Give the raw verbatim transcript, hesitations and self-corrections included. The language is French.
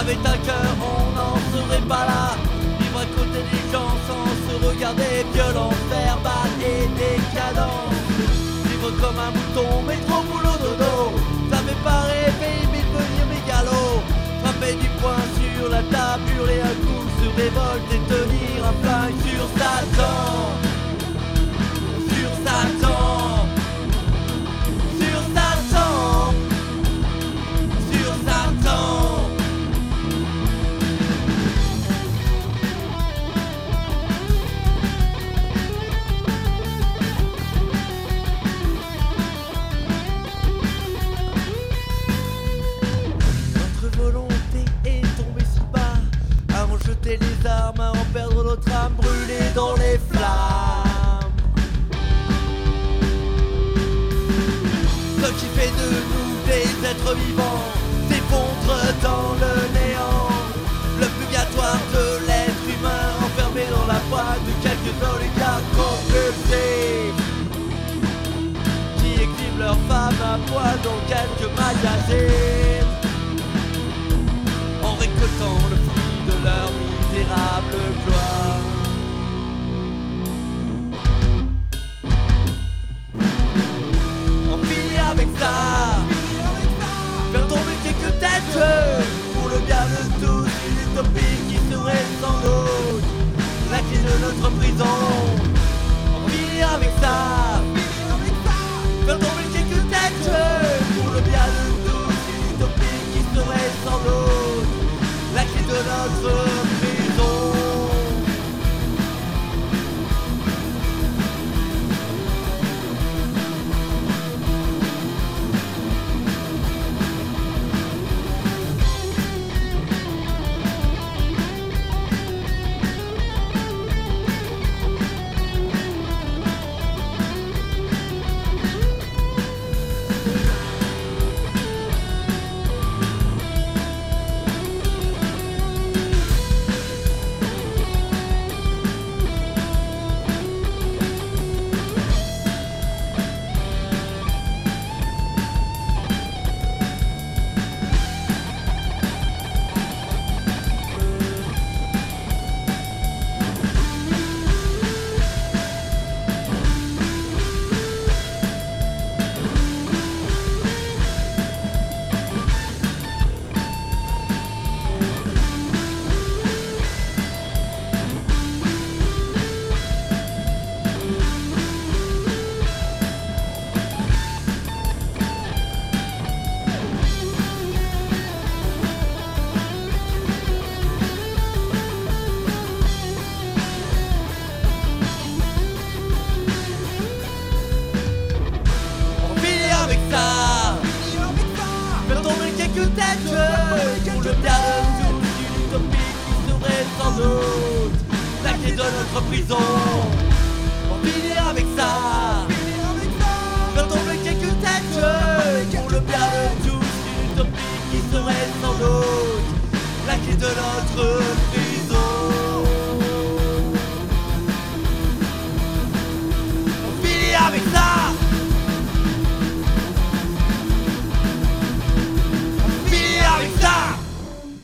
avec un cœur, on n'en serait pas là. Vivre à côté des gens sans se regarder, violence verbale et décadence. Vivre comme un mouton, métro, boulot, dodo. Ça fait pas rêver, mais devenir mégalo. Frapper du poing sur la table, hurler un coup sur révolte et tenir un flingue sur Satan. Sur Satan. Sur Satan. Sur Satan. Notre volonté est tombée si bas, à en jeter les armes, à en perdre notre âme, brûlée dans les flammes. Ce qui fait de nous des êtres vivants s'effondre dans le néant. Le purgatoire de l'être humain, enfermé dans la boîte de quelques oligarques compulsifs qui exhibent leurs femmes à poil dans quelques magazines, en récoltant le fruit de leur misérable gloire. En finir avec ça, faire tomber quelques têtes pour le bien de tous, une utopie qui serait sans doute la clé de notre prison. En finir avec ça, faire tomber quelques têtes pour le bien de tous, une utopie qui serait sans doute la clé de notre prison. Faire tomber quelques têtes pour le bien de tous, une utopie qui serait sans doute la clé de notre prison. En finir avec ça, faire tomber quelques têtes pour le bien de tous, une utopie qui serait sans doute la clé de notre